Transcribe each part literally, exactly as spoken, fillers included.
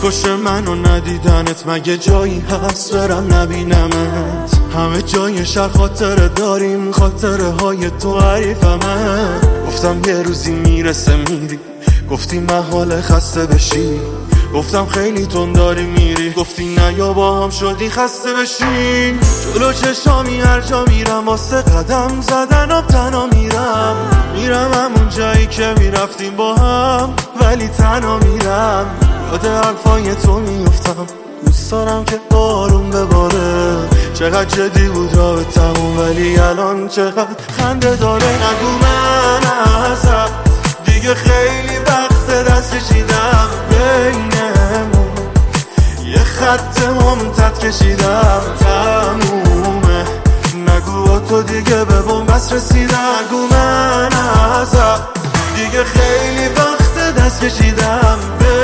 میکشه منو ندیدنت، مگه جایی هست برم نبینمت؟ همه جای شهر خاطره داریم، خاطره های تو حریفمه. گفتم یه روزی میرسه میری، گفتی محال خسته بشی. گفتم خیلی تون داری میری، گفتی نه یا با هم شدی خسته بشین. جلو چشامی هر جا میرم واسه قدم زدنم تنها میرم. میرم همون جایی که میرفتیم با هم، ولی تنها میرم. یاد حرفای تو میفتم، دوست دارم که بارون بباره. چقدر جدی بود رابطمون، ولی الان چقدر خنده داره. نگو من ازت دیگه خیلی وقت دست کشیدم، بینمون یه خط ممتد کشیدم، تمومه. نگو با تو دیگه به بنبست رسیدم. نگو من ازت دیگه خیلی وقت دست کشیدم،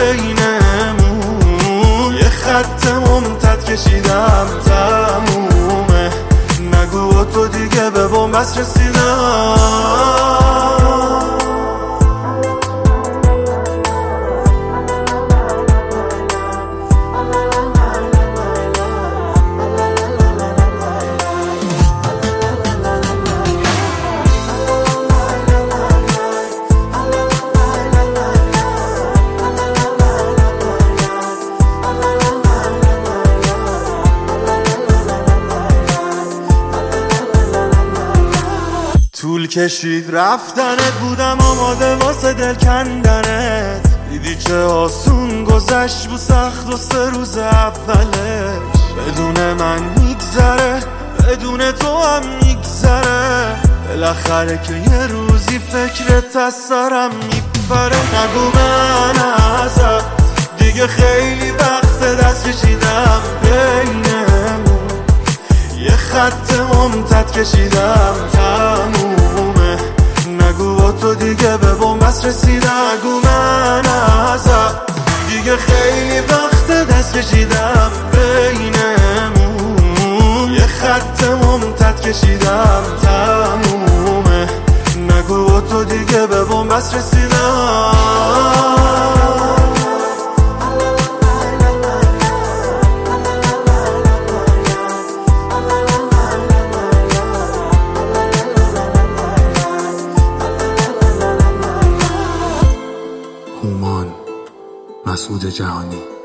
بینمون یه خط ممتد کشیدم، تمومه. نگو با تو دیگه به بنبست رسیدم. طول کشید رفتنت، بودم آماده واسه دل کندنت. دیدی چه آسون گذشت بو سخت و سه روز اولش. بدون من میگذره، بدون تو هم میگذره. بالاخره که یه روزی فکرت از سرم میپره. نگو من ازت دیگه خیلی وقت دست کشیدم، بینمون یه خط ممتد کشیدم، تمومه. نگو با تو دیگه به بنبست رسیدم. نگو من ازت دیگه خیلی وقت دست کشیدم، بینمون یه خط ممتد کشیدم، تمومه. نگو با تو دیگه به بنبست رسیدم. هومان مسعود جهانی.